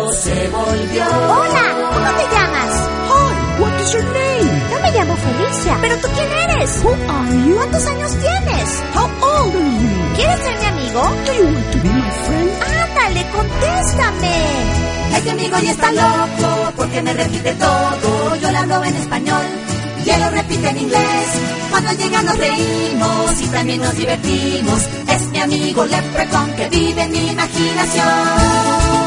loco se volvió. Hola, ¿cómo te llamas? Hi, what is your name? Yo me llamo Felicia. ¿Pero tú quién eres? Who are you? ¿Cuántos años tienes? How old are you? ¿Quieres ser mi amigo? Do you want to be my friend? Ándale, contéstame. Este amigo ya está loco porque me repite todo. Yo le hablo en español y él lo repite en inglés. Cuando llega nos reímos y también nos divertimos. Es mi amigo Leprechaun que vive en mi imaginación.